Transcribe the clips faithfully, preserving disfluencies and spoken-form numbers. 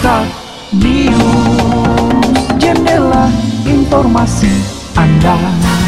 Start News, jendela informasi Anda.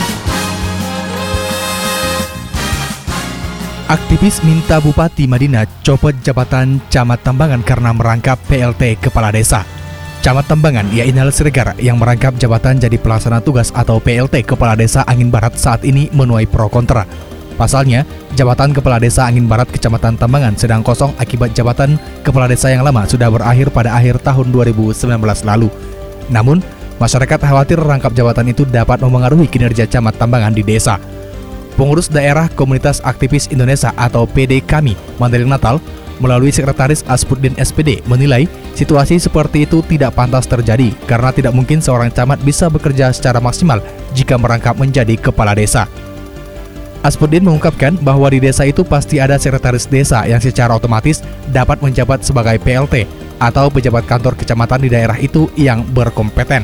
Aktivis minta Bupati Madinah copot jabatan Camat Tambangan karena merangkap P L T Kepala Desa. Camat Tambangan Yainal Siregar yang merangkap jabatan jadi pelaksana tugas atau P L T Kepala Desa Angin Barat saat ini menuai pro kontra. Pasalnya, jabatan Kepala Desa Angin Barat Kecamatan Tambangan sedang kosong akibat jabatan Kepala Desa yang lama sudah berakhir pada akhir tahun dua ribu sembilan belas lalu. Namun, masyarakat khawatir rangkap jabatan itu dapat memengaruhi kinerja Camat Tambangan di desa. Pengurus Daerah Komunitas Aktivis Indonesia atau P D Kami Mandailing Natal melalui Sekretaris Aspuddin S P D menilai situasi seperti itu tidak pantas terjadi karena tidak mungkin seorang camat bisa bekerja secara maksimal jika merangkap menjadi kepala desa. Aspuddin mengungkapkan bahwa di desa itu pasti ada sekretaris desa yang secara otomatis dapat menjabat sebagai P L T atau pejabat kantor kecamatan di daerah itu yang berkompeten.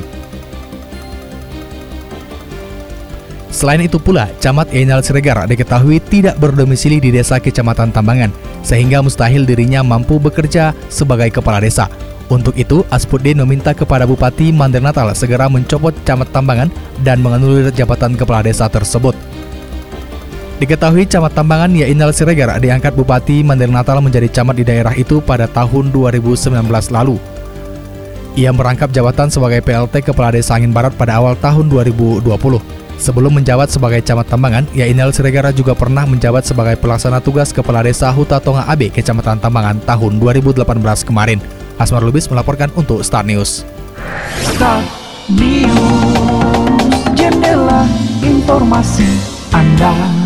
Selain itu pula, Camat Yainal Siregar diketahui tidak berdomisili di desa Kecamatan Tambangan, sehingga mustahil dirinya mampu bekerja sebagai kepala desa. Untuk itu, Aspuddin meminta kepada Bupati Mandailing Natal segera mencopot Camat Tambangan dan menganulir jabatan kepala desa tersebut. Diketahui Camat Tambangan Yainal Siregar diangkat Bupati Mandailing Natal menjadi camat di daerah itu pada tahun dua ribu sembilan belas lalu. Ia merangkap jabatan sebagai P L T Kepala Desa Angin Barat pada awal tahun dua ribu dua puluh. Sebelum menjabat sebagai Camat Tambangan, Yainal Siregar juga pernah menjabat sebagai pelaksana tugas Kepala Desa Huta Tonga A B Kecamatan Tambangan tahun dua ribu delapan belas kemarin. Asmar Lubis melaporkan untuk Start News. Start News, jendela informasi Anda.